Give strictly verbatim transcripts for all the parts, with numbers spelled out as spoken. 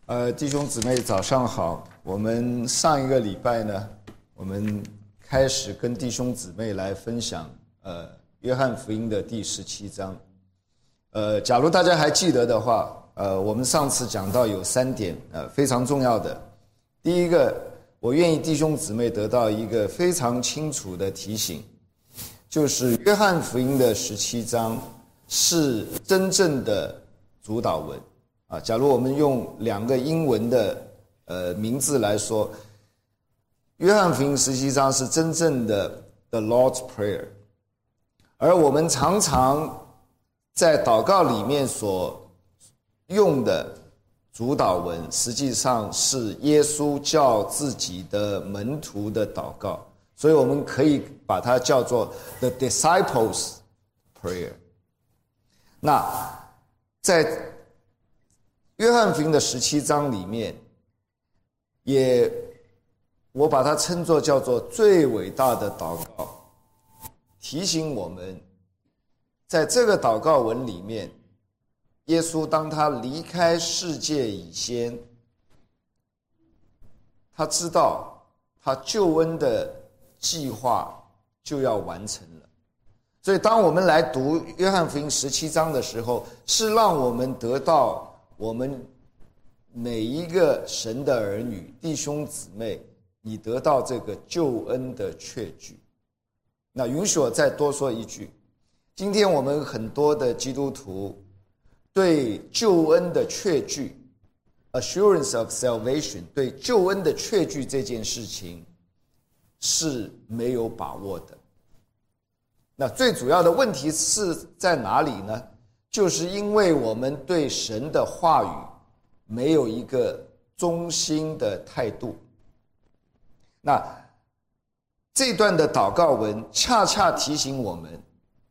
呃，弟兄姊妹早上好。我们上一个礼拜呢，我们开始跟弟兄姊妹来分享呃约翰福音的第十七章。呃，假如大家还记得的话，呃，我们上次讲到有三点呃非常重要的。第一个，我愿意弟兄姊妹得到一个非常清楚的提醒，就是约翰福音的十七章是真正的主导文。啊，假如我们用两个英文的呃名字来说，约翰福音十七章是真正的 The Lord's Prayer， 而我们常常在祷告里面所用的主导文，实际上是耶稣叫自己的门徒的祷告，所以我们可以把它叫做 The Disciples' Prayer。 那在约翰福音的十七章里面，也我把它称作叫做最伟大的祷告，提醒我们在这个祷告文里面，耶稣当他离开世界以前，他知道他救恩的计划就要完成了。所以当我们来读约翰福音十七章的时候，是让我们得到我们每一个神的儿女弟兄姊妹，你得到这个救恩的确据。那允许我再多说一句，今天我们很多的基督徒对救恩的确据 assurance of salvation， 对救恩的确据这件事情是没有把握的。那最主要的问题是在哪里呢？就是因为我们对神的话语没有一个忠心的态度。那这段的祷告文恰恰提醒我们，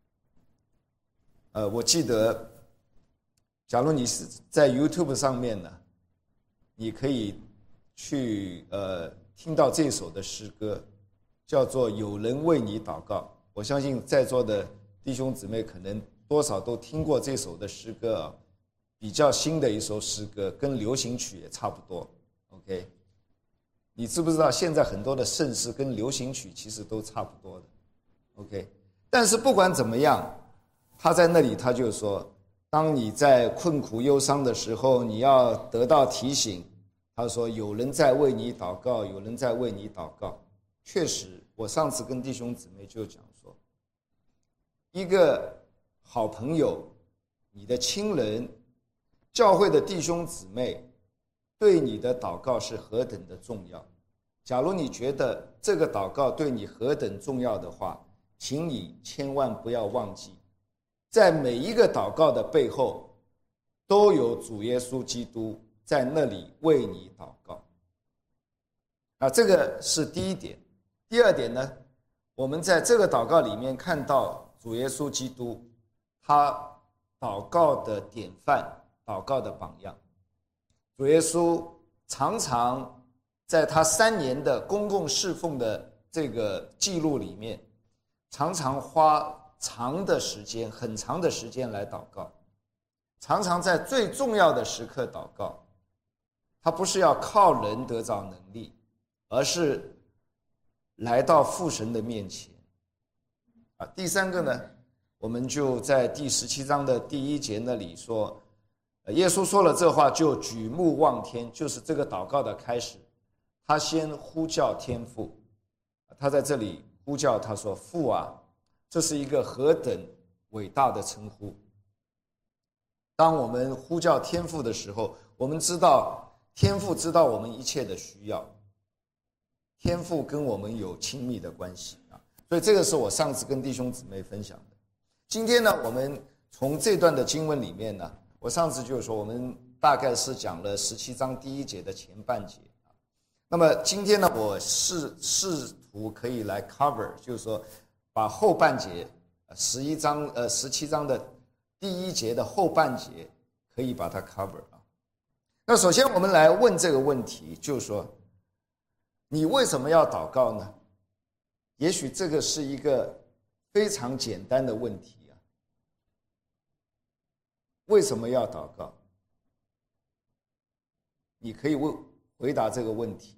呃，我记得假如你是在 YouTube 上面呢，你可以去呃听到这首的诗歌，叫做有人为你祷告。我相信在座的弟兄姊妹可能多少都听过这首的诗歌啊，比较新的一首诗歌，跟流行曲也差不多。OK， 你知不知道现在很多的圣诗跟流行曲其实都差不多的。OK， 但是不管怎么样，他在那里他就说，当你在困苦忧伤的时候，你要得到提醒。他说有人在为你祷告，有人在为你祷告。确实，我上次跟弟兄姊妹就讲说，一个好朋友，你的亲人，教会的弟兄姊妹对你的祷告是何等的重要。假如你觉得这个祷告对你何等重要的话，请你千万不要忘记，在每一个祷告的背后都有主耶稣基督在那里为你祷告。啊，这个是第一点。第二点呢，我们在这个祷告里面看到主耶稣基督他祷告的典范，祷告的榜样。主耶稣常常在他三年的公共侍奉的这个记录里面，常常花长的时间，很长的时间来祷告，常常在最重要的时刻祷告。他不是要靠人得着能力，而是来到父神的面前。啊，第三个呢，我们就在第十七章的第一节那里说，耶稣说了这话就举目望天，就是这个祷告的开始。他先呼叫天父，他在这里呼叫，他说父啊，这是一个何等伟大的称呼。当我们呼叫天父的时候，我们知道天父知道我们一切的需要，天父跟我们有亲密的关系啊，所以这个是我上次跟弟兄姊妹分享的。今天呢，我们从这段的经文里面呢，我上次就是说，我们大概是讲了十七章第一节的前半节。那么今天呢，我试试图可以来 cover， 就是说把后半节十一章呃十七章的第一节的后半节可以把它 cover 啊。那首先我们来问这个问题，就是说，你为什么要祷告呢？也许这个是一个非常简单的问题啊。为什么要祷告？ 你可以问回答这个问题。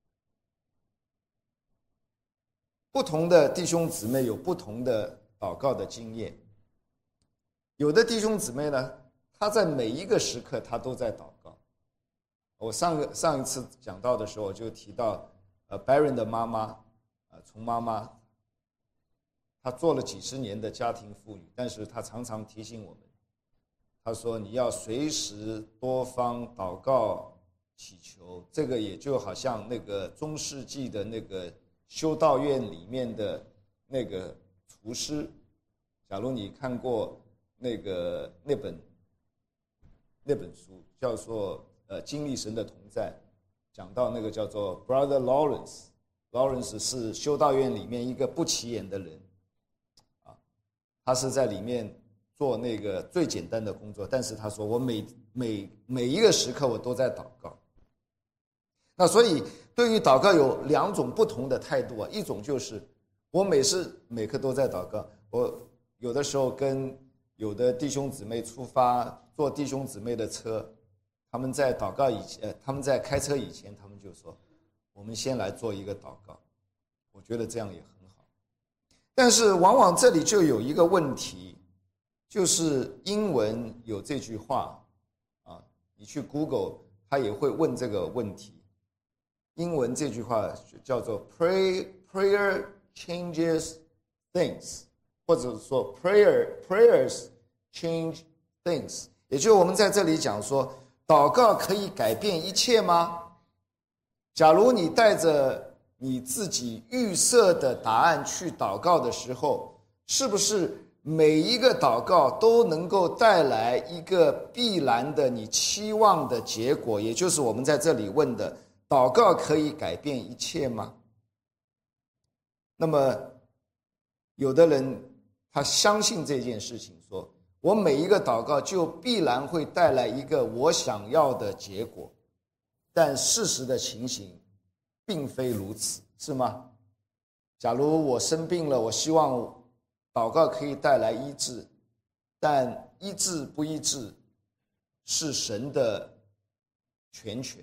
不同的弟兄姊妹有不同的祷告的经验，有的弟兄姊妹呢，他在每一个时刻他都在祷告。我上个上一次讲到的时候，我就提到，呃 ，Baron 的妈妈，呃，从妈妈，她做了几十年的家庭妇女，但是她常常提醒我们，她说你要随时多方祷告祈求，这个也就好像那个中世纪的那个修道院里面的那个厨师，假如你看过那个那本那本书，叫做呃经历神的同在，讲到那个叫做 Brother Lawrence，Lawrence 是修道院里面一个不起眼的人，啊，他是在里面做那个最简单的工作，但是他说我每每每一个时刻我都在祷告。那所以对于祷告有两种不同的态度啊，一种就是我每时每刻都在祷告，我有的时候跟有的弟兄姊妹出发，坐弟兄姊妹的车，他们在祷告以前，他们在开车以前，他们就说我们先来做一个祷告，我觉得这样也很好。但是往往这里就有一个问题，就是英文有这句话啊，你去 Google 他也会问这个问题。英文这句话叫做 Pray, Prayer changes things， 或者说 prayer, Prayers change things， 也就是我们在这里讲说，祷告可以改变一切吗？假如你带着你自己预设的答案去祷告的时候，是不是每一个祷告都能够带来一个必然的你期望的结果？也就是我们在这里问的，祷告可以改变一切吗？那么有的人他相信这件事情，说我每一个祷告就必然会带来一个我想要的结果，但事实的情形并非如此，是吗？假如我生病了，我希望祷告可以带来医治，但医治不医治是神的全权。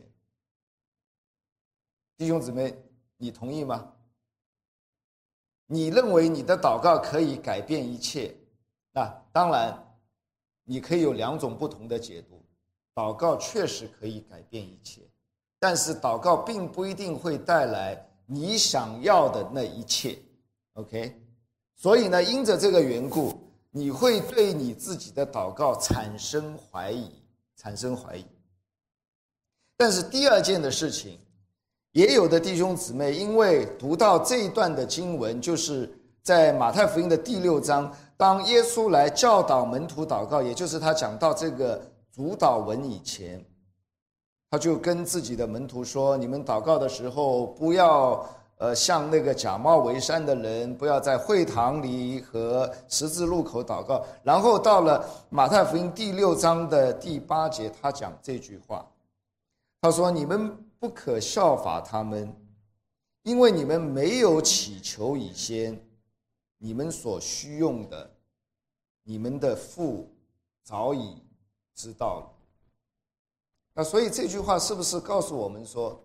弟兄姊妹，你同意吗？你认为你的祷告可以改变一切，那当然你可以有两种不同的解读。祷告确实可以改变一切，但是祷告并不一定会带来你想要的那一切 OK， 所以呢，因着这个缘故，你会对你自己的祷告产生怀疑产生怀疑。但是第二件的事情，也有的弟兄姊妹因为读到这一段的经文，就是在马太福音的第六章，当耶稣来教导门徒祷告，也就是他讲到这个主祷文以前，他就跟自己的门徒说，你们祷告的时候不要呃像那个假冒为善的人，不要在会堂里和十字路口祷告。然后到了马太福音第六章的第八节，他讲这句话，他说，你们不可效法他们，因为你们没有祈求以先，你们所需用的，你们的父早已知道了。那所以这句话是不是告诉我们说，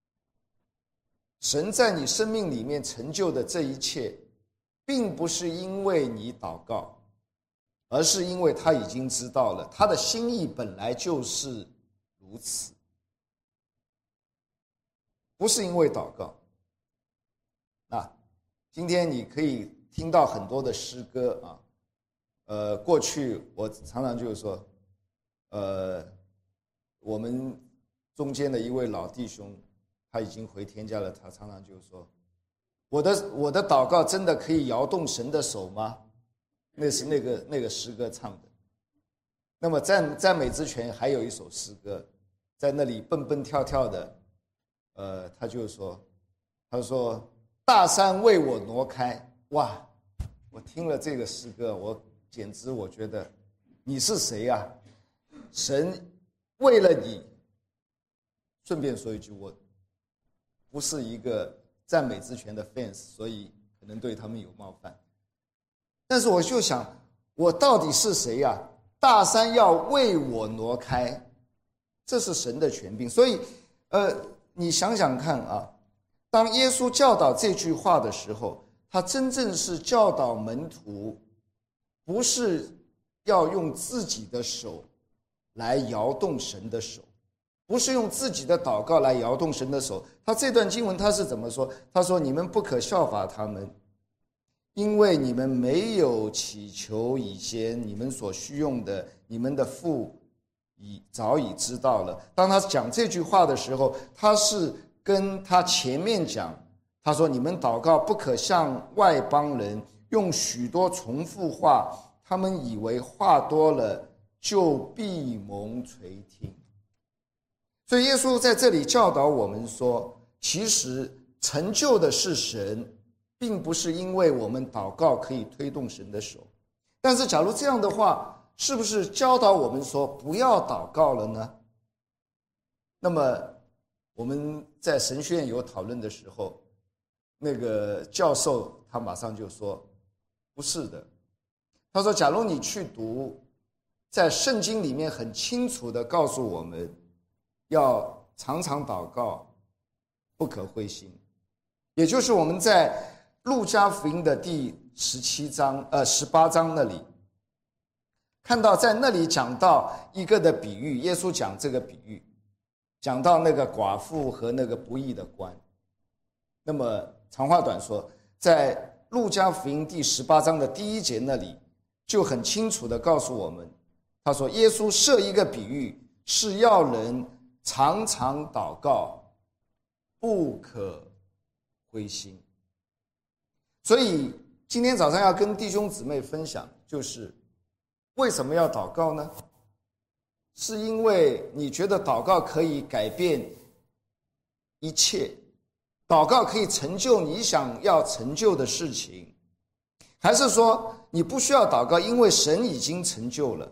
神在你生命里面成就的这一切，并不是因为你祷告，而是因为他已经知道了，他的心意本来就是如此，不是因为祷告。那今天你可以听到很多的诗歌啊，呃，过去我常常就是说，呃，我们中间的一位老弟兄，他已经回天家了，他常常就是说，我的我的祷告真的可以摇动神的手吗？那是那个那个诗歌唱的。那么赞赞美之泉还有一首诗歌，在那里蹦蹦跳跳的。呃，他就说，他说大山为我挪开，哇！我听了这个诗歌，我简直我觉得你是谁呀、啊？神为了你，顺便说一句，我不是一个赞美之泉的 fans， 所以可能对他们有冒犯。但是我就想，我到底是谁呀、啊？大山要为我挪开， 这是神的权柄。所以，呃，你想想看啊，当耶稣教导这句话的时候，他真正是教导门徒，不是要用自己的手来摇动神的手，不是用自己的祷告来摇动神的手。他这段经文他是怎么说？他说：“你们不可效法他们，因为你们没有祈求以前你们所需用的，你们的父已早已知道了。”当他讲这句话的时候，他是跟他前面讲，他说：“你们祷告不可像外邦人，用许多重复话，他们以为话多了就必蒙垂听。”所以耶稣在这里教导我们说，其实成就的是神，并不是因为我们祷告可以推动神的手。但是假如这样的话，是不是教导我们说不要祷告了呢？那么我们在神学院有讨论的时候，那个教授他马上就说不是的。他说假如你去读，在圣经里面很清楚地告诉我们要常常祷告，不可灰心。也就是我们在路加福音的第十七章呃十八章那里看到，在那里讲到一个的比喻，耶稣讲这个比喻，讲到那个寡妇和那个不义的官。那么长话短说，在路加福音第十八章的第一节那里就很清楚地告诉我们，他说耶稣设一个比喻，是要人常常祷告，不可灰心。所以今天早上要跟弟兄姊妹分享，就是为什么要祷告呢？是因为你觉得祷告可以改变一切，祷告可以成就你想要成就的事情，还是说你不需要祷告，因为神已经成就了？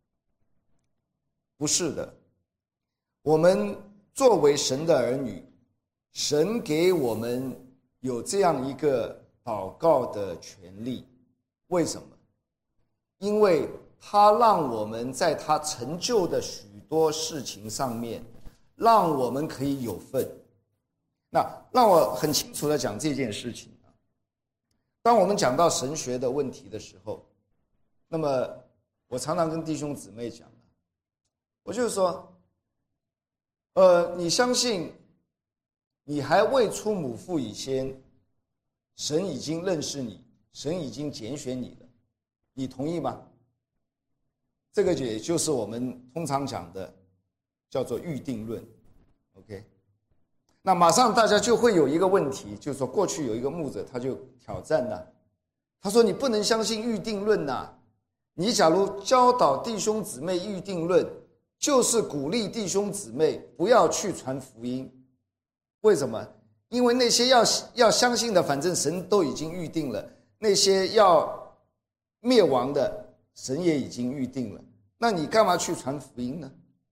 不是的，我们作为神的儿女，神给我们有这样一个祷告的权利。为什么？因为他让我们在他成就的许多事情上面，让我们可以有份。那让我很清楚地讲这件事情。当我们讲到神学的问题的时候，那么我常常跟弟兄姊妹讲，我就是说，呃，你相信你还未出母腹以前，神已经认识你，神已经拣选你了，你同意吗？这个也就是我们通常讲的叫做预定论。 OK， 那马上大家就会有一个问题，就是说过去有一个牧者他就挑战了，他说你不能相信预定论啊，你假如教导弟兄姊妹预定论，就是鼓励弟兄姊妹不要去传福音。为什么？因为那些要要相信的，反正神都已经预定了，那些要灭亡的，神也已经预定了，那你干嘛去传福音呢？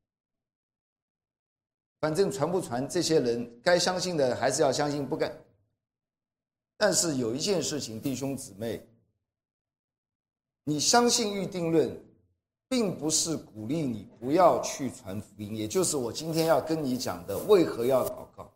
反正传不传，这些人该相信的还是要相信，不该。但是有一件事情，弟兄姊妹，你相信预定论，并不是鼓励你不要去传福音，也就是我今天要跟你讲的，为何要祷告。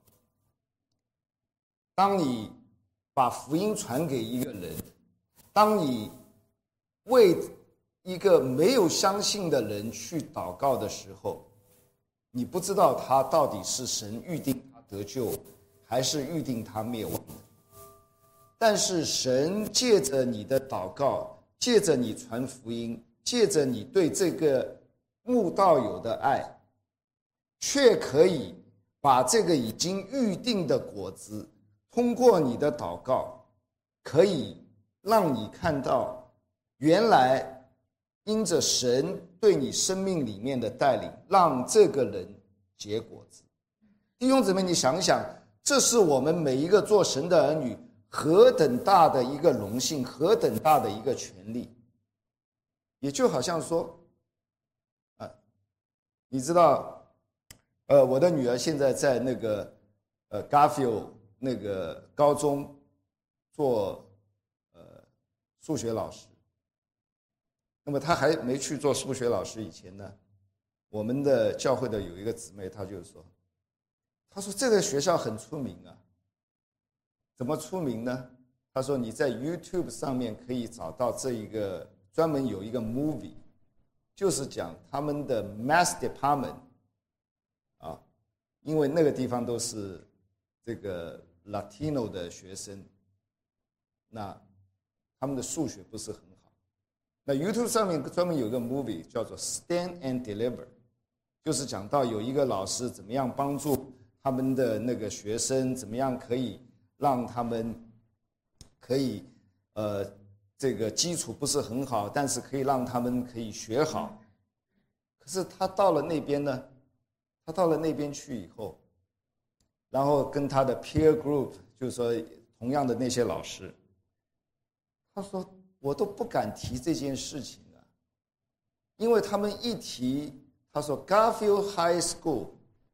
当你把福音传给一个人，当你为一个没有相信的人去祷告的时候，你不知道他到底是神预定他得救，还是预定他灭亡的。但是神借着你的祷告，借着你传福音，借着你对这个慕道友的爱，却可以把这个已经预定的果子，通过你的祷告，可以让你看到，原来因着神对你生命里面的带领，让这个人结果子。弟兄姊妹，你想想，这是我们每一个做神的儿女何等大的一个荣幸，何等大的一个权利。也就好像说，啊，你知道，呃，我的女儿现在在那个呃 Garfield 那个高中做呃数学老师。那么她还没去做数学老师以前呢， 我们的教会的有一个姊妹，她就说，她说这个学校很出名啊，怎么出名呢？她说你在 YouTube 上面可以找到这一个专门有一个 movie， 就是讲他们的 Mass Department 啊，因为那个地方都是这个 Latino 的学生，那他们的数学不是很好。那 YouTube 上面专门有一个 movie 叫做 Stand and Deliver， 就是讲到有一个老师怎么样帮助他们的那个学生，怎么样可以让他们可以呃这个基础不是很好，但是可以让他们可以学好。可是他到了那边呢，他到了那边去以后，然后跟他的 peer group， 就是说同样的那些老师，他说我都不敢提这件事情啊，因为他们一提，他说 Garfield High School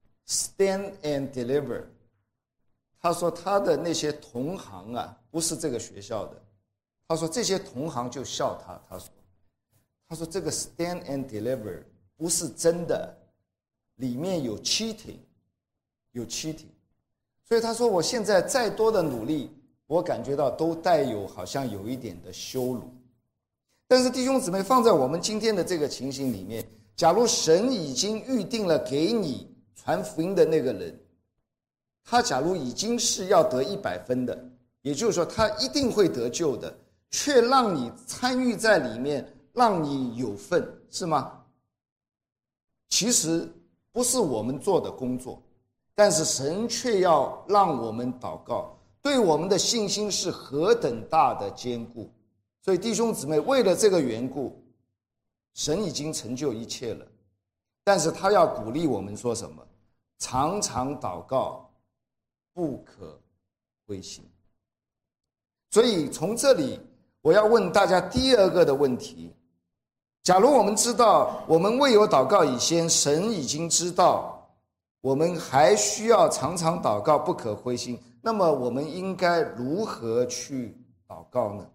Stand and Deliver， 他说他的那些同行啊，不是这个学校的，他说这些同行就笑他，他说他说这个 Stand and Deliver 不是真的，里面有 cheating， 有 cheating， 所以他说我现在再多的努力，我感觉到都带有好像有一点的羞辱。但是弟兄姊妹，放在我们今天的这个情形里面，假如神已经预定了给你传福音的那个人，他假如已经是要得一百分的，也就是说他一定会得救的，却让你参与在里面，让你有份，是吗？其实不是我们做的工作，但是神却要让我们祷告，对我们的信心是何等大的坚固。所以弟兄姊妹，为了这个缘故，神已经成就一切了，但是他要鼓励我们说什么？常常祷告，不可灰心。所以从这里我要问大家第二个的问题，假如我们知道我们未有祷告以前，神已经知道我们还需要常常祷告，不可灰心，那么我们应该如何去祷告呢？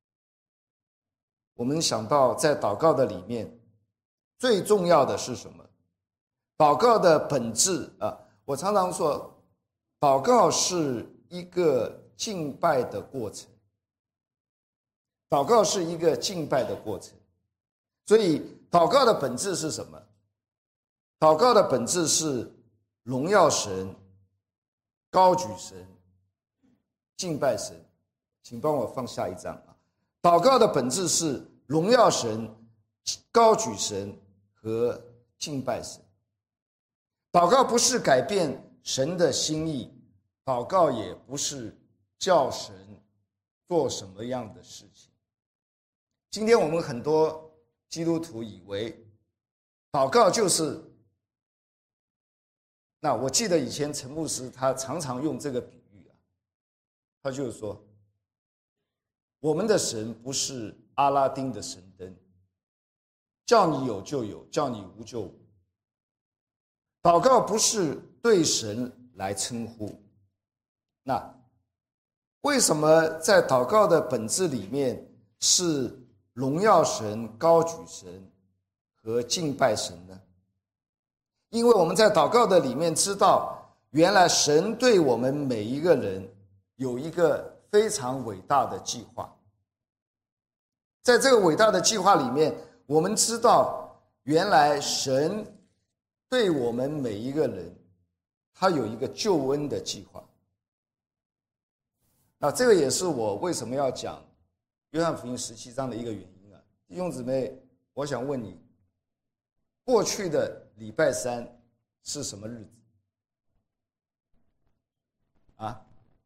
我们想到在祷告的里面，最重要的是什么？祷告的本质啊，我常常说，祷告是一个敬拜的过程，祷告是一个敬拜的过程。所以祷告的本质是什么？祷告的本质是荣耀神，高举神，敬拜神。请帮我放下一张啊。祷告的本质是荣耀神，高举神和敬拜神。祷告不是改变神的心意，祷告也不是叫神做什么样的事情。今天我们很多基督徒以为祷告就是，那我记得以前陈牧师他常常用这个比喻啊，他就是说，我们的神不是阿拉丁的神灯，叫你有就有，叫你无就无。祷告不是对神来称呼。那为什么在祷告的本质里面是荣耀神、高举神和敬拜神呢？因为我们在祷告的里面知道，原来神对我们每一个人有一个非常伟大的计划。在这个伟大的计划里面，我们知道原来神对我们每一个人他有一个救恩的计划。那这个也是我为什么要讲约翰福音十七章的一个原因啊。弟兄姊妹，我想问你，过去的礼拜三是什么日子啊？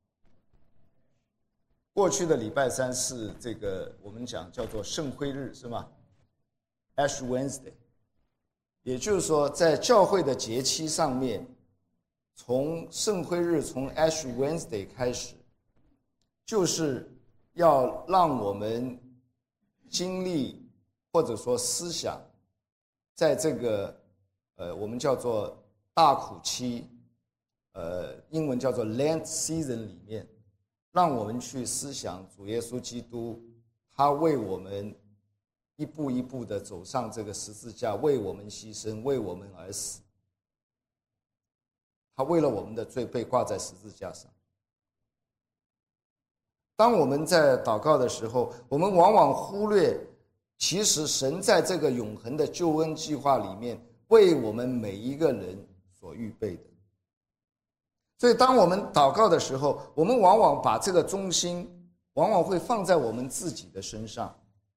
过去的礼拜三是这个我们讲叫做圣灰日，是吗？ Ash Wednesday。 也就是说在教会的节期上面，从圣灰日，从 Ash Wednesday 开始，就是要让我们经历或者说思想，在这个呃我们叫做大苦期，呃英文叫做 Lent Season 里面，让我们去思想主耶稣基督他为我们一步一步的走上这个十字架，为我们牺牲，为我们而死。他为了我们的罪被挂在十字架上。当我们在祷告的时候，我们往往忽略，其实神在这个永恒的救恩计划里面，为我们每一个人所预备的。所以当我们祷告的时候，我们往往把这个中心往往会放在我们自己的身上。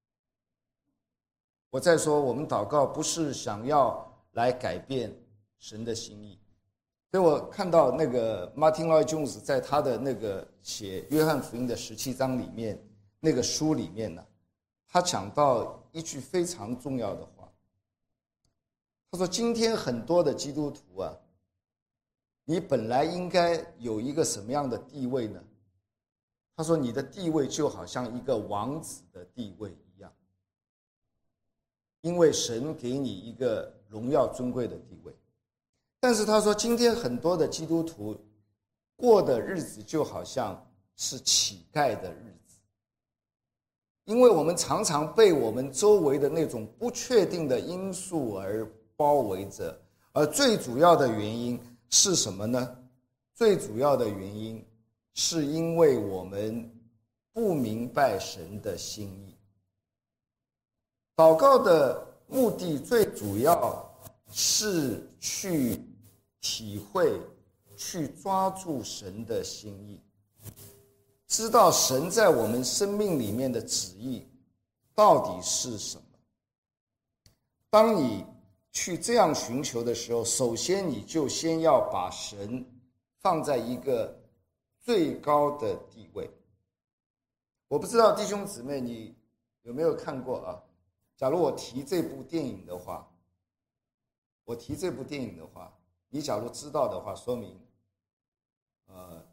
我再说，我们祷告不是想要来改变神的心意。所以我看到那个 Martin Lloyd Jones 在他的那个写约翰福音的十七章里面，那个书里面呢，他讲到一句非常重要的话。他说今天很多的基督徒啊，你本来应该有一个什么样的地位呢？他说你的地位就好像一个王子的地位一样，因为神给你一个荣耀尊贵的地位。但是他说今天很多的基督徒过的日子就好像是乞丐的日子，因为我们常常被我们周围的那种不确定的因素而包围着，而最主要的原因是什么呢？最主要的原因是因为我们不明白神的心意。祷告的目的最主要是去体会，去抓住神的心意，知道神在我们生命里面的旨意到底是什么。当你去这样寻求的时候，首先你就先要把神放在一个最高的地位。我不知道弟兄姊妹你有没有看过啊？假如我提这部电影的话，我提这部电影的话，你假如知道的话，说明，呃，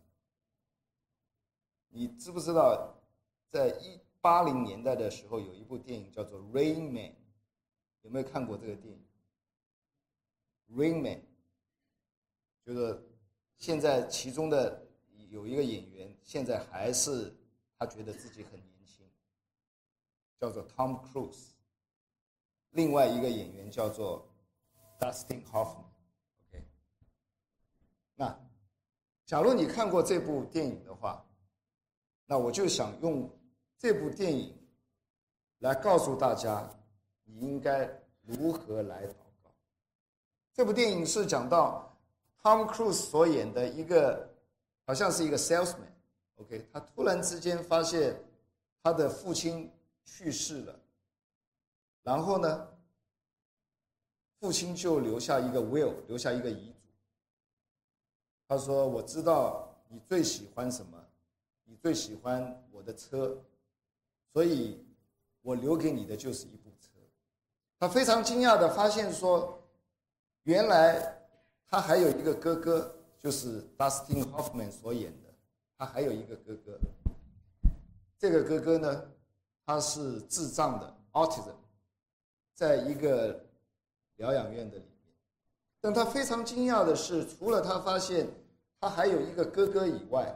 你知不知道，在一八零年代的时候，有一部电影叫做《Rain Man》，有没有看过这个电影？《Rain Man》就是现在其中的有一个演员，现在还是他觉得自己很年轻，叫做 Tom Cruise。另外一个演员叫做 Dustin Hoffman。OK， 那假如你看过这部电影的话，那我就想用这部电影来告诉大家，你应该如何来祷告。这部电影是讲到 Tom Cruise 所演的一个，好像是一个 salesman。OK， 他突然之间发现他的父亲去世了。然后呢，父亲就留下一个 will， 留下一个遗嘱。他说：“我知道你最喜欢什么，你最喜欢我的车，所以我留给你的就是一部车。”他非常惊讶地发现说，原来他还有一个哥哥，就是 Dustin Hoffman 所演的，他还有一个哥哥。这个哥哥呢，他是智障的 autism。在一个疗养院的里面，但他非常惊讶的是，除了他发现他还有一个哥哥以外，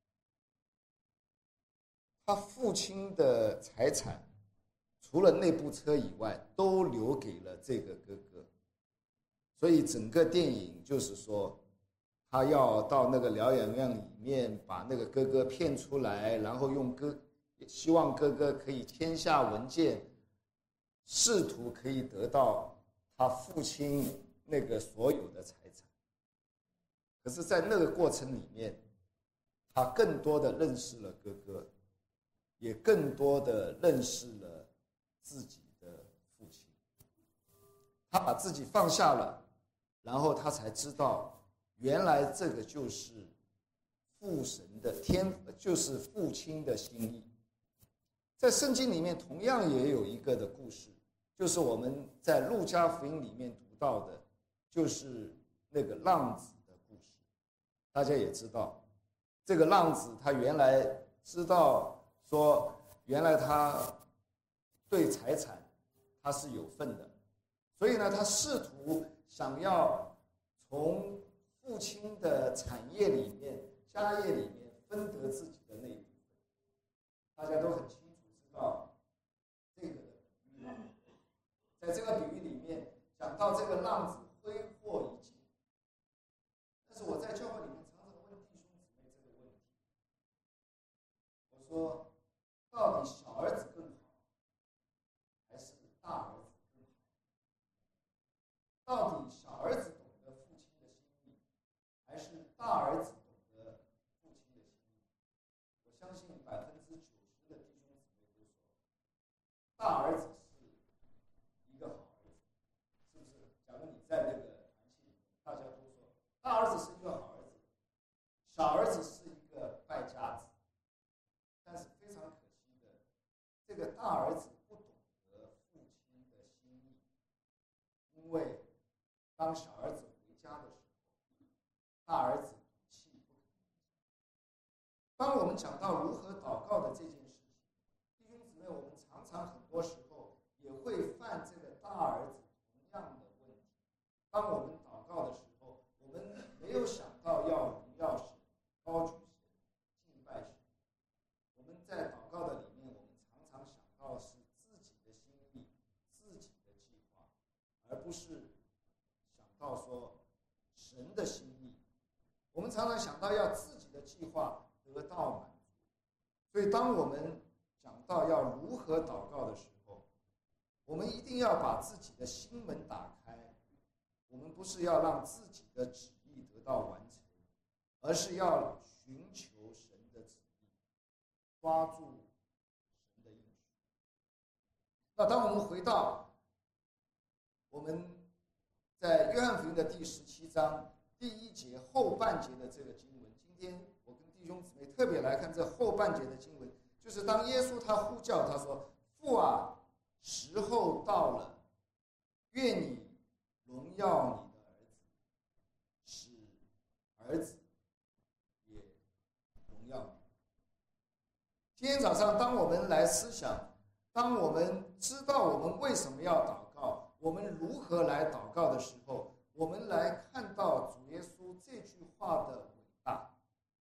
他父亲的财产除了那部车以外，都留给了这个哥哥。所以整个电影就是说，他要到那个疗养院里面把那个哥哥骗出来，然后用哥希望哥哥可以签下文件，试图可以得到他父亲那个所有的财产。可是在那个过程里面，他更多的认识了哥哥，也更多的认识了自己的父亲。他把自己放下了，然后他才知道，原来这个就是父神的天，就是父亲的心意。在圣经里面同样也有一个的故事，就是我们在路加福音里面读到的，就是那个浪子的故事。大家也知道，这个浪子他原来知道说，原来他对财产他是有份的，所以呢，他试图想要从父亲的产业里面、家业里面分得自己的那一部分。大家都很清楚知道这个的欲望。 在这个比喻里面讲到这个浪子挥霍一尽。但是我在教会里面常常问弟兄姊妹这个问题，我说到底小儿子更好还是大儿子更好？到底小儿子懂得父亲的心意，还是大儿子懂得父亲的心意？我相信百分之九十的弟兄姊妹都说，大儿子是一个好儿子，是不是？假如你在那个团契里面，大家都说大儿子是一个好儿子，小儿子是一个败家子。但是非常可惜的，这个大儿子不懂得父亲的心意，因为当小儿子回家的时候，大儿子赌气不肯回家。当我们讲到如何祷告的这件事情，弟兄姊妹，我们常常很多时候也会犯这个大儿子同样的问题。当我们祷告的时候，我们没有想到要荣耀神、高举神、敬拜神。我们在祷告的里面，我们常常想到是自己的心意、自己的计划，而不是想到说神的心意。我们常常想到要自己的计划得到满足，所以当我们讲到要如何祷告的时候，我们一定要把自己的心门打开。我们不是要让自己的旨意得到完成，而是要寻求神的旨意，抓住神的应许。那当我们回到我们在约翰福音的第十七章第一节后半节的这个经文，今天我跟弟兄姊妹特别来看这后半节的经文，就是当耶稣他呼叫他说：“父啊，时候到了，愿你荣耀你的儿子，使儿子也荣耀你。”今天早上，当我们来思想，当我们知道我们为什么要祷告，我们如何来祷告的时候，我们来看到主耶稣这句话的伟大。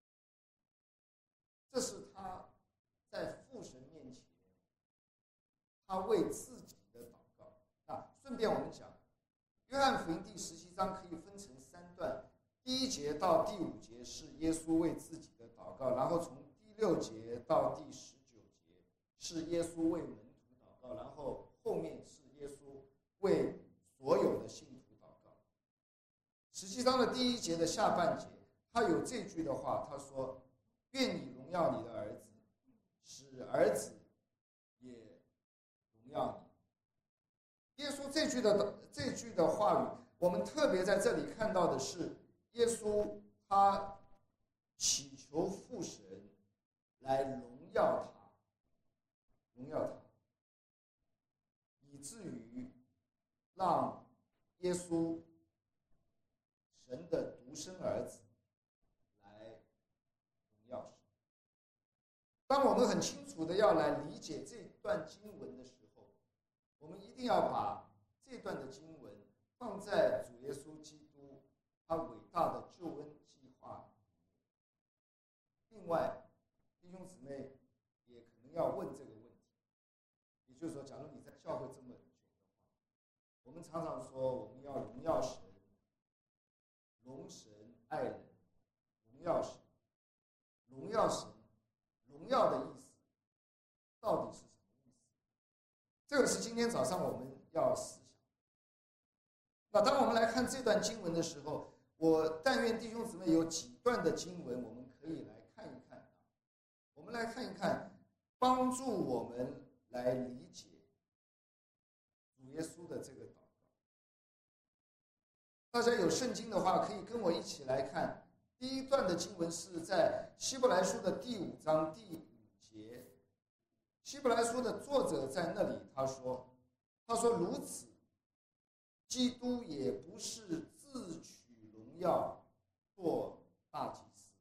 这是他在父神面前，他为自己的祷告。那顺便我们讲，约翰福音第十七章可以分成三段，第一节到第五节是耶稣为自己的祷告，然后从第六节到第十九节是耶稣为门徒祷告，然后后面是耶稣为所有的信徒祷告。十七章的第一节的下半节，他有这句的话，他说：“愿你荣耀你的儿子，使儿子也荣耀你。”耶稣这句的这句的话语，我们特别在这里看到的是，耶稣他祈求父神来荣耀他，荣耀他，以至于让耶稣神的独生儿子来荣耀神。当我们很清楚的要来理解这段经文的时候，我们一定要把这段的经文放在主耶稣基督他伟大的救恩计划里面。另外，弟兄姊妹也可能要问这个问题，也就是说，假如你在教会这么久的话，我们常常说我们要荣耀神、荣神爱人、荣耀神、荣耀神、荣耀的意思到底是什么意思？这个是今天早上我们要思想。那当我们来看这段经文的时候，我但愿弟兄姊妹有几段的经文我们可以来看一看。我们来看一看，帮助我们来理解主耶稣的这个祷告。大家有圣经的话，可以跟我一起来看。第一段的经文是在希伯来书的第五章第五节。希伯来书的作者在那里他说：“他说如此，基督也不是自取荣耀做大祭司。”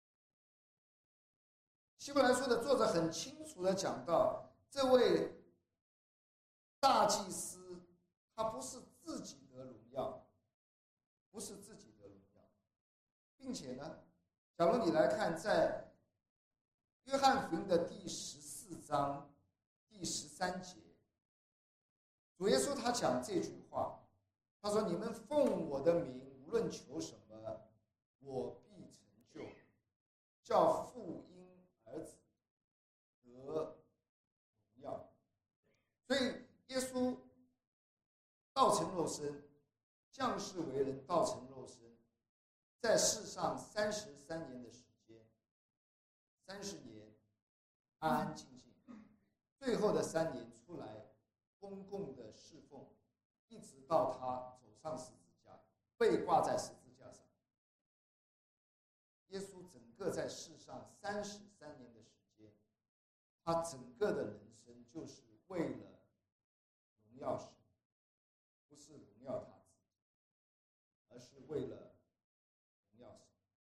希伯来书的作者很清楚地讲到，这位大祭司他不是自己得荣耀，不是自己得荣耀，并且呢，假如你来看在约翰福音的第十四章第十三节， 主耶稣他讲这句话，他说：“你们奉我的名，无论求什么，我必成就，叫父因儿子得荣耀。”所以耶稣道成肉身，降世为人，道成肉身，在世上三十三年的时间，三十年安安静静，最后的三年出来公共的侍奉，一直到他走上十字架，被挂在十字架上。耶稣整个在世上三十三年的时间，他整个的人生就是为了荣耀神，不是荣耀他自己，而是为了荣耀神。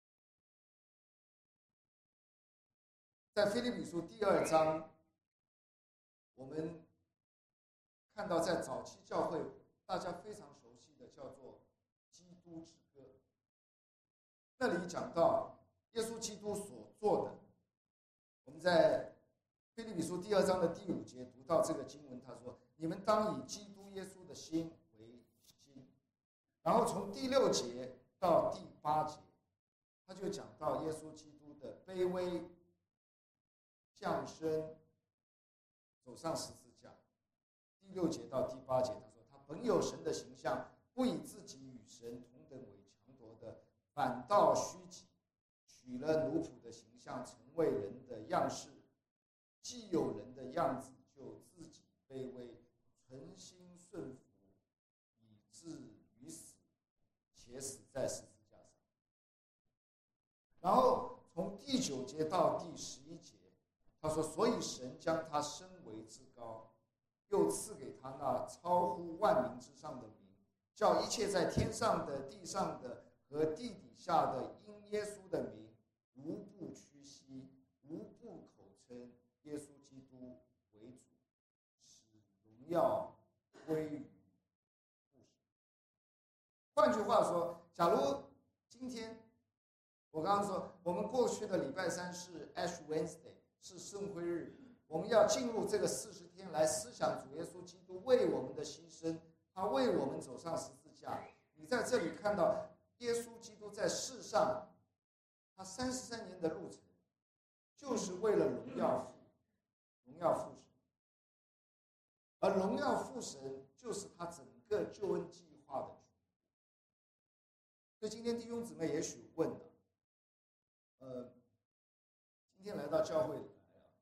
在腓立比书第二章，我们看到在早期教会大家非常熟悉的叫做基督之歌，那里讲到耶稣基督所做的。我们在腓立比书第二章的第五节读到这个经文，他说：“你们当以基督耶稣的心为心。”然后从第六节到第八节，他就讲到耶稣基督的卑微降生，走上十字架。第六节到第八节，他说：“他本有神的形象，不以自己与神同等为强夺的，反倒虚己，取了奴仆的形象，成为人的样式。既有人的样子，就自己卑微，存心顺服，以至于死，且死在十字架上。”然后从第九节到第十一节，他说：“所以神将他升为至高，又赐给他那超乎万民之上的名，叫一切在天上的、地上的和地底下的，因耶稣的名，无不屈膝，无不口称耶稣基督为主，使荣耀归于父神。”换句话说，假如今天我刚刚说，我们过去的礼拜三是 Ash Wednesday， 是圣灰日，我们要进入这个四十天来思想主耶稣基督为我们的牺牲，他为我们走上十字架。你在这里看到耶稣基督在世上，他三十三年的路程，就是为了荣耀父，荣耀父神。而荣耀父神就是他整个救恩计划的全部。所以今天弟兄姊妹也许问了，呃，今天来到教会里来啊，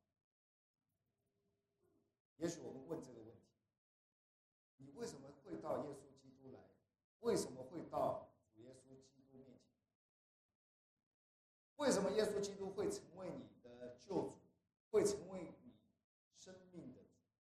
也许我们问这个问题：你为什么会到耶稣基督来？为什么会到主耶稣基督面前？为什么耶稣基督会成为你的救主，会成为你生命的主？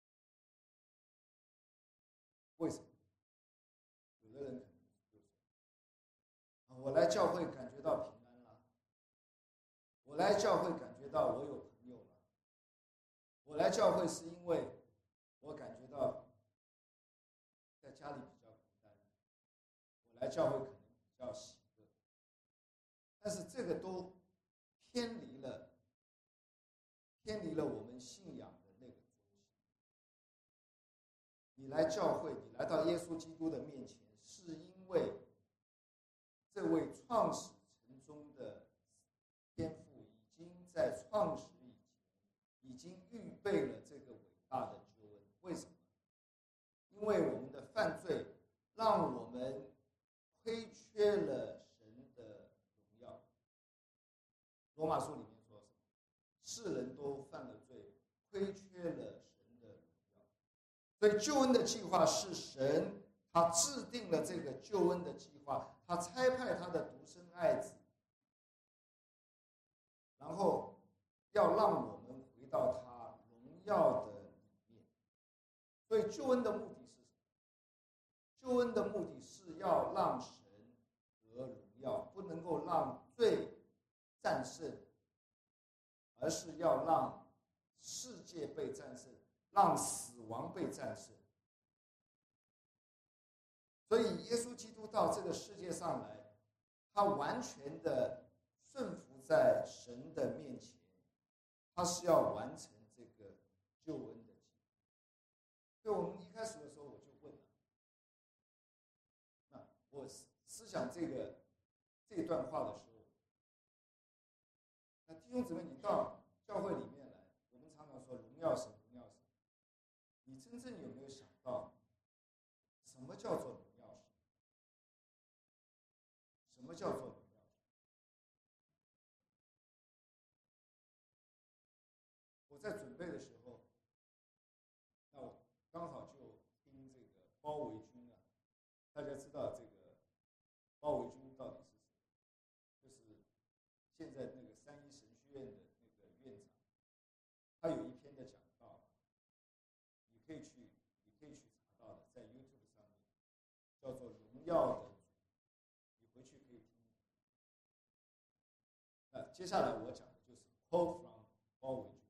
为什么？有的人可能就说：我来教会感觉到平安了，我来教会感觉到我有朋友了，我来教会是因为我感觉到在家里比较孤单，我来教会可能比较喜乐。但是这个都偏离了偏离了我们信仰的那个中心。你来教会，你来到耶稣基督的面前，是因为这位创始成终的天父已经在创始以前已经预备了这个伟大的救恩。为什么？因为我们的犯罪让我们亏缺了神的荣耀。罗马书里面说什么？世人都犯了罪，亏缺了神的荣耀。所以救恩的计划是神他制定了这个救恩的计划，他差派他的独生爱子，然后要让我们回到他荣耀的里面。所以救恩的目的是什么？救恩的目的是要让神得荣耀，不能够让罪战胜，而是要让世界被战胜，让死亡被战胜。所以耶稣基督到这个世界上来，他完全的顺服在神的面前，他是要完成这个救恩的计划。所以我们一开始的时候我就我思想这个这段话的时候，那弟兄姊妹，你到教会里面来，我们常常说荣耀神，荣耀神。你真正有没有想到，什么叫做荣耀神？什么叫做荣耀神？我在准备的时候，那我刚好就听这个包维军啊，大家知道这个包维军到底是谁？就是现在那个三一神学院的那个院长，他有一篇的讲道，你可以去，你可以去查到的，在 YouTube 上面，叫做《荣耀的主》，你回去可以听。那接下来我讲的就是 quote from 包维军，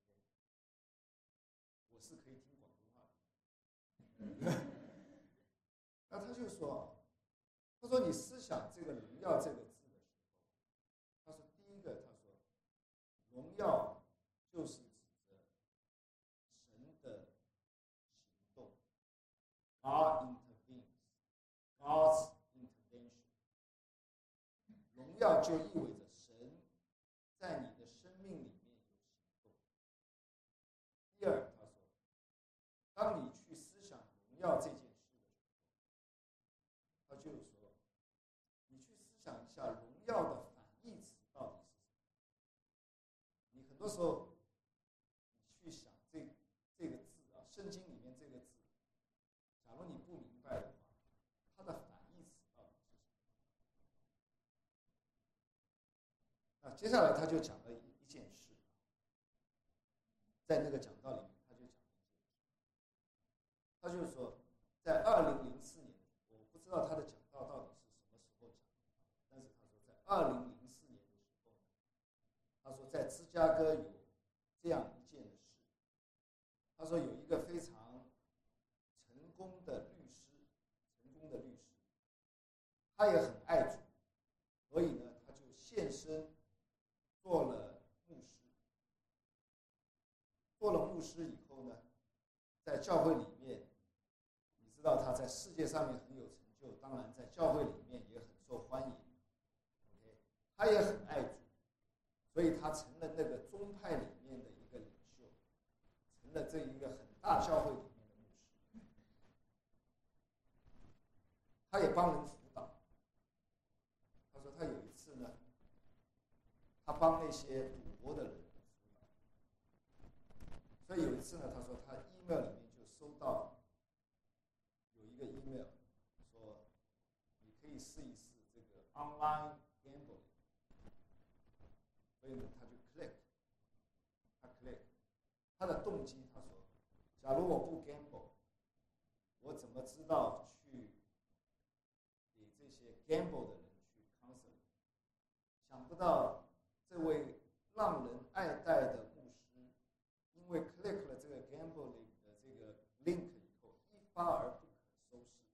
我是可以听广东话的。那他就说，他说你思想这个荣耀这个字的时候，他说第一个，他说荣耀就是指着神的行动 ，God intervenes, God's intervention。荣耀就意味着神在你的生命里面有行动。第二，他说，当你去思想荣耀这件事的时候，他就是说，你去思想一下荣耀的反义词到底是什么。你很多时候，你去想这这个字啊，圣经里面这个字，假如你不明白的话，它的反义词到底是什么？那接下来他就讲了一件事，在那个讲道里面，他就讲了一件事，他就是说，在二零零四年，我不知道他的讲道到底是什么时候讲的，但是他说在二零零四年的时候，他说在芝加哥有这样一件的事，他说有一个非常成功的律师，成功的律师，他也很爱主，所以呢，他就献身做了牧师。做了牧师以后呢，在教会里面，你知道他在世界上面很有成就，当然在教会里面也很受欢迎。OK， 他也很爱主，所以他成了那个宗派里面的一个领袖，成了这一个很大教会里面的牧师。他也帮人辅导。他说他有一次呢，他帮那些赌博的人辅导。所以有一次呢，他说他 email 里面就收到有一个 email 说，你可以试一试这个 online gambling。所以呢，他就 click， 他 click， 他的动机他说，假如我不 gamble， 我怎么知道去给这些 gamble 的人去 counseling？ 想不到这位让人爱戴的牧师，因为 click 了这个 gambling 的这个 link 以后，一发而不可收拾，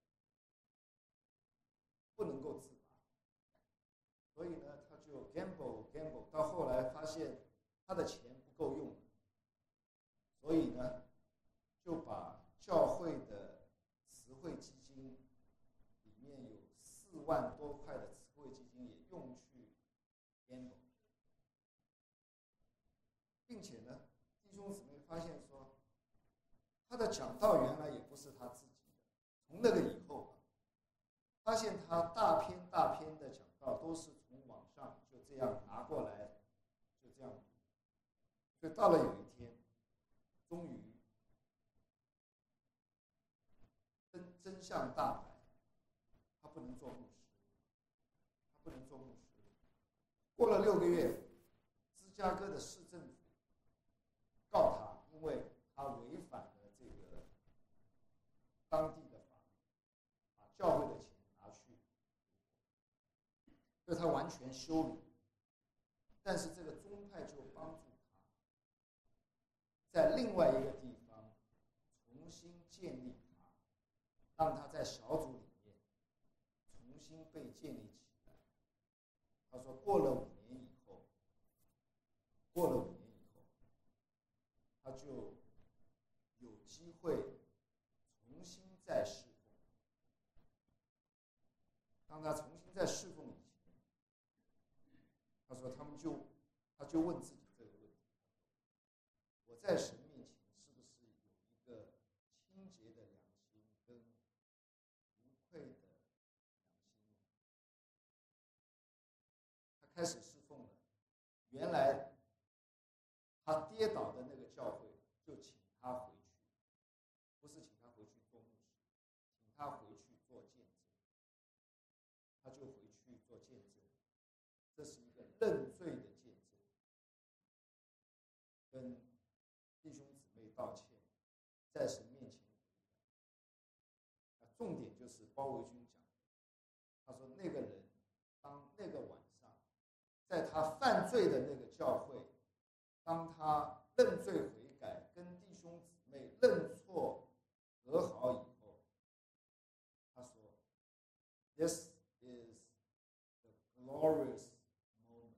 不能够自拔。所以呢，他就 gamble gamble， 到后来发现他的钱不够用了，所以呢，就把教会的慈惠基金里面有四万多块的慈惠基金也用去 gamble， 并且呢，弟兄姊妹发现说，他的讲道原来也不是他自己的，从那个以后啊，发现他大篇大篇的讲道都是从网上就这样拿过来，就这样读。所以到了有一天，终于真真相大白，他不能做牧师，他不能做牧师。过了六个月，芝加哥的市政府告他，因为他违反了这个当地的法律，把教会的钱拿去，所以他完全羞辱。但是这个宗派就帮助他，在另外一个地方重新建立他，让他在小组里面重新被建立起来。他说，过了五年以后，过了五年以后，他就有机会重新再侍奉。 当他重新再侍奉以前，他说他们就他就问自己这个问题：我在神面前是不是有一个清洁的良心跟无愧的良心呢？他开始侍奉了，原来他跌倒的那个教会就请他回去，不是请他回去做牧师，请他回去做见证，他就回去做见证，这是一个认罪的见证，跟弟兄姊妹道歉，在神面前悔改。重点就是包维军讲的，他说那个人当那个晚上，在他犯罪的那个教会，当他认罪悔改，跟弟兄姊妹认错和好以后，他说 This is the glorious moment。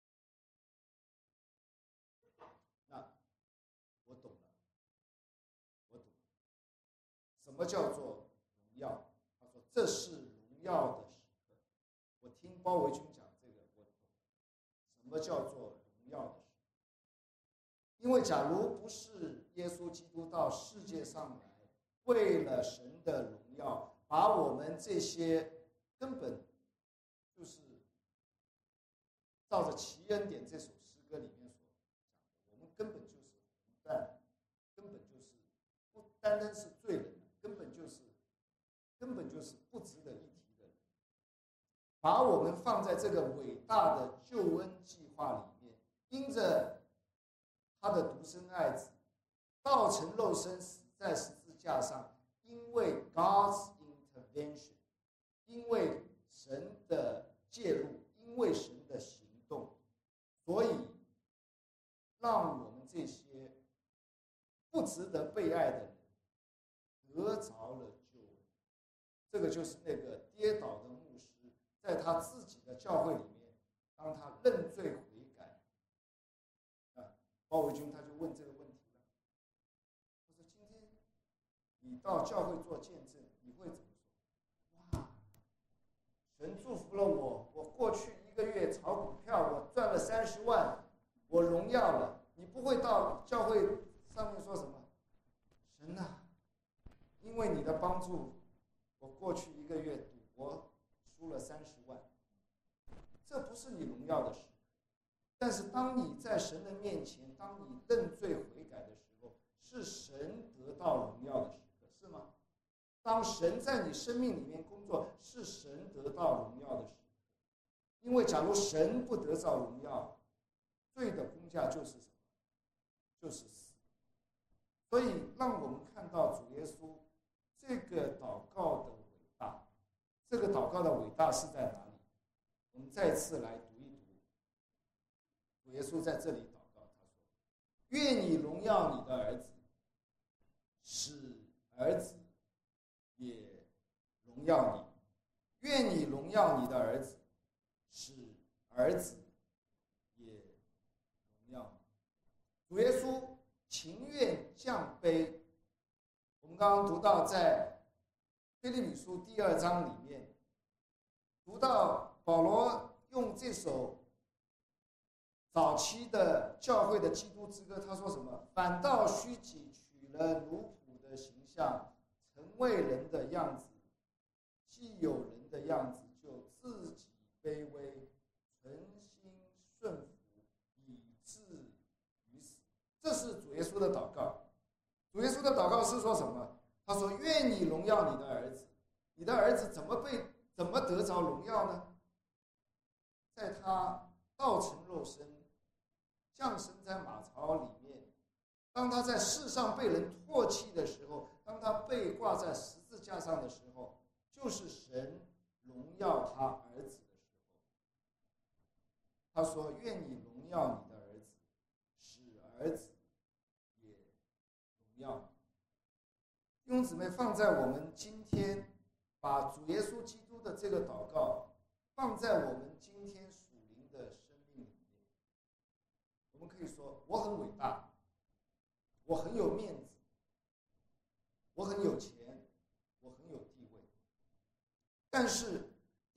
那我懂了，我懂了，什么叫做荣耀？他说这是荣耀的时刻。我听包维军讲这个，我懂了，什么叫做荣耀的时刻？因为假如不是耶稣基督到世界上来，为了神的荣耀，把我们这些根本就是照着奇恩典这首诗歌里面所讲的，我们根本就是混蛋，根本就是不单单是罪人，根本就是根本就是不值得一提的人，把我们放在这个伟大的救恩计划里面，因着他的独生爱子道成肉身死在十字架上，因为 God's intervention， 因为神的介入，因为神的行动，所以让我们这些不值得被爱的人得着了救恩。这个就是那个跌倒的牧师，在他自己的教会里面，当他认罪悔改，啊，包维军他就问这个问题了，他说：“今天你到教会做见证，你会怎么说？哇，神祝福了我，我过去一个月炒股票，我赚了三十万，我荣耀了。你不会到教会上面说什么？神啊，因为你的帮助，我过去一个月赌博输了三十万。这不是你荣耀的时刻。但是当你在神的面前，当你认罪悔改的时候，是神得到荣耀的时刻，是吗？当神在你生命里面工作，是神得到荣耀的时刻。因为假如神不得到荣耀，罪的工价就是什么？就是死。所以让我们看到主耶稣这个祷告的伟大。这个祷告的伟大是在哪里？我们再次来读一读。主耶稣在这里祷告，他说：“愿你荣耀你的儿子，使儿子也荣耀你；愿你荣耀你的儿子，使儿子也荣耀你。”主耶稣情愿降卑。我们刚刚读到在腓立比书第二章里面，读到保罗用这首早期的教会的基督之歌，他说什么？反倒虚己，取了奴仆的形象，成为人的样子，既有人的样子，就自己卑微，存心顺服，以至于死。这是主耶稣的祷告。主耶稣的祷告是说什么？他说：“愿你荣耀你的儿子。”你的儿子怎么被怎么得着荣耀呢？在他道成肉身，降生在马槽里面，当他在世上被人唾弃的时候，当他被挂在十字架上的时候，就是神荣耀他儿子的时候。他说：“愿你荣耀你的儿子，使儿子也荣耀你。”弟兄姊妹，放在我们今天，把主耶稣基督的这个祷告放在我们今天属灵的生命里面，我们可以说：我很伟大，我很有面子，我很有钱，我很有地位。但是弟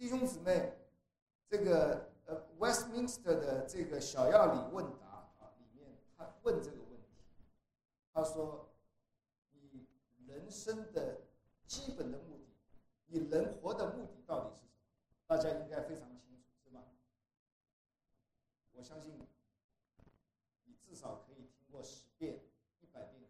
弟兄姊妹，这个呃 Westminster 的这个小要理问答啊，里面他问这个问题，他说：你人生的基本的目的，你人活的目的到底是什么？大家应该非常清楚，是吗？我相信你至少可以听过十遍、一百遍。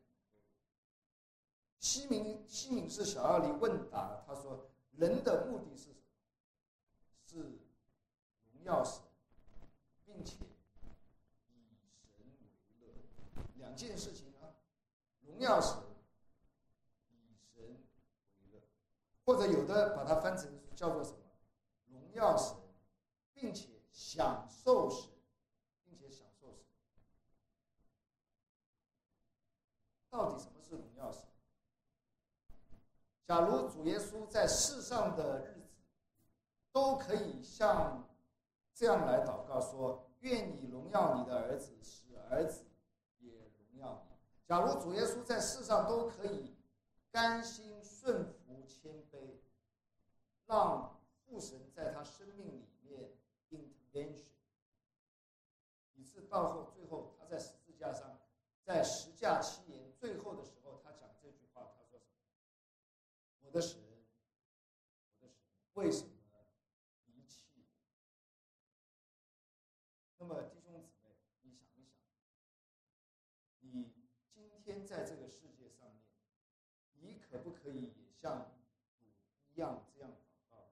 西敏西敏寺小要理问答，他说：人的目的是什么？是荣耀神，并且以神为乐。两件事情啊，荣耀神，以神为乐，或者有的把它翻成叫做什么？荣耀神，并且享受神，并且享受神。到底什么是荣耀神？假如主耶稣在世上的日子都可以像这样来祷告说：愿你荣耀你的儿子，使儿子也荣耀你。假如主耶稣在世上都可以甘心顺服谦卑，让父神在他生命里面 intervention， 以致到后最后他在十字架上，在十架七言最后的时候，他讲这句话，他说什么？我的神，我的神，为什么离弃我？那么弟兄姊妹，你想一想，你今天在这个世界上面，你可不可以也像主一样这样祷告？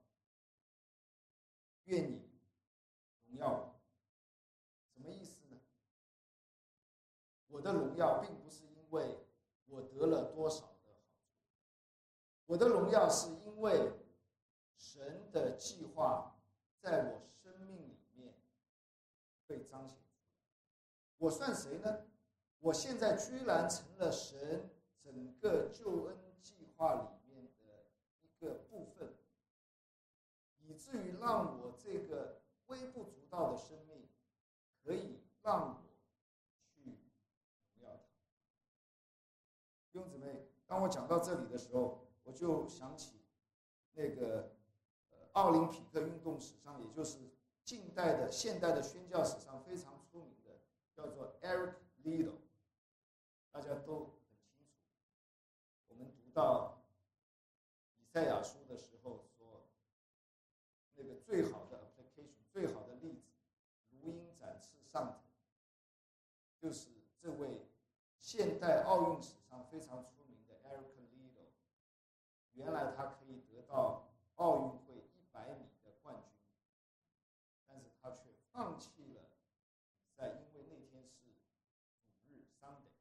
愿你荣耀我。什么意思呢？我的荣耀并不是因为我得了多少的好处，我的荣耀是因为神的计划在我生命里面被彰显出来。我算谁呢？我现在居然成了神整个救恩计划里面的一个部分，以至于让我这个微不足道的生命可以让我去荣耀他。弟兄姊妹，当我讲到这里的时候，我就想起那个呃奥林匹克运动史上，也就是近代的现代的宣教史上非常出名的，叫做 Eric Liddell， 大家都很清楚。我们读到以赛亚书的时候说，那个最好的 application， 最好的例子，如鹰展翅上腾，就是这位现代奥运史上非常出名的 Eric Liddell。原来他可以得到奥运会一百米的冠军，但是他却放弃了比赛，因为那天是主日 Sunday，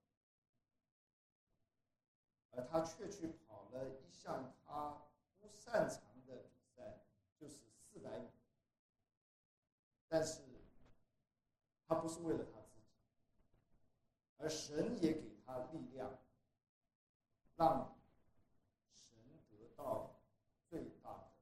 而他却去跑了一项他不擅长的比赛，就是四百米。但是他不是为了他自己，而神也给他力量，让神得到最大的。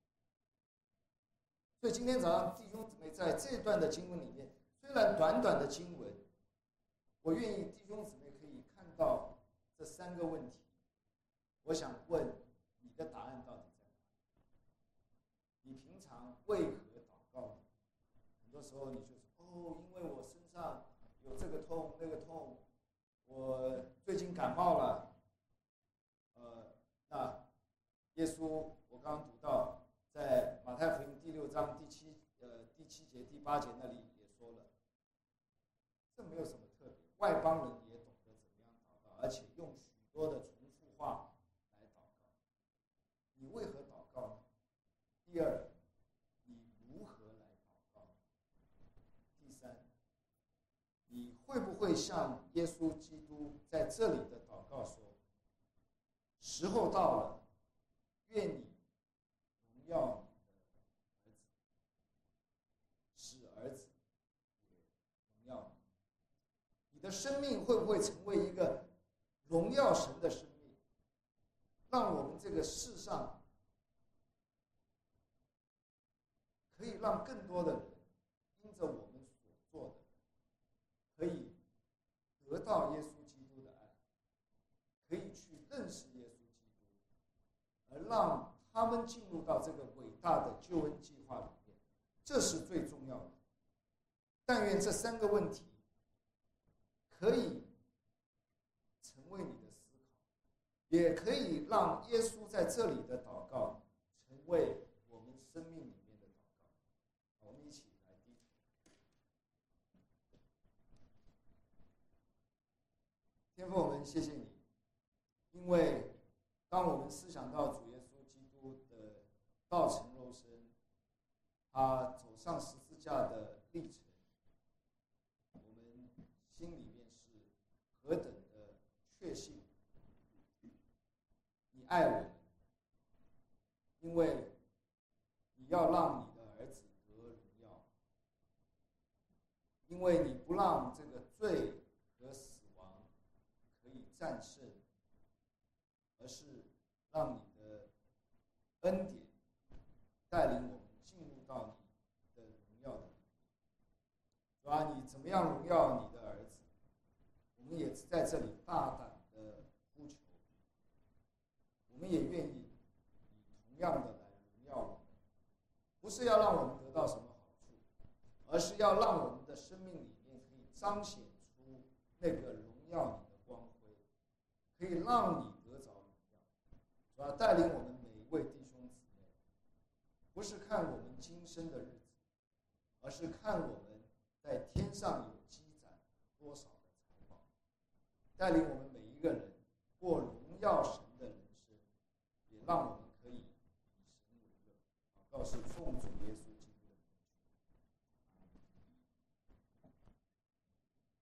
所以今天早上弟兄姊妹在这段的经文里面，虽然短短的经文，我愿意弟兄姊妹可以看到这三个问题。我想问你的答案到底在哪里？你平常为何祷告呢？很多时候你就说：哦，因为我身上有这个痛那个痛，我最近感冒了。呃，那耶稣，我刚刚读到，在马太福音第六章第七呃第七节第八节那里也说了，这没有什么特别，外邦人也懂得怎么样祷告，而且用许多的重复话来祷告。你为何祷告呢？第二，你如何来祷告？第三，你会不会像耶稣基督在这里的祷告说：时候到了，愿你荣耀你的儿子，使儿子也荣耀你。你的生命会不会成为一个荣耀神的生命，让我们这个世上可以让更多的人因着我们所做的，可以得到耶稣基督的爱，可以去认识耶稣基督，而让他他们进入到这个伟大的救恩计划里面，这是最重要的。但愿这三个问题可以成为你的思考，也可以让耶稣在这里的祷告成为我们生命里面的祷告。我们一起来低头。天父，我们谢谢你，因为当我们思想到主耶稣基督的道成肉身，他走上十字架的历程，我们心里面是何等的确信你爱我们，因为你要让你的儿子得荣耀，因为你不让这个罪和死亡可以战胜，而是让你的恩典带领我们进入到你的荣耀的里面。主啊，你怎么样荣耀你的儿子，我们也在这里大胆的呼求，我们也愿意以同样的来荣耀我们，不是要让我们得到什么好处，而是要让我们的生命里面可以彰显出那个荣耀你的光辉，可以让你得着荣耀。主啊，带领我们每一位弟兄姊妹，不是看我们今生的日子，而是看我们在天上有积攒多少的财宝，带领我们每一个人过荣耀神的人生，也让我们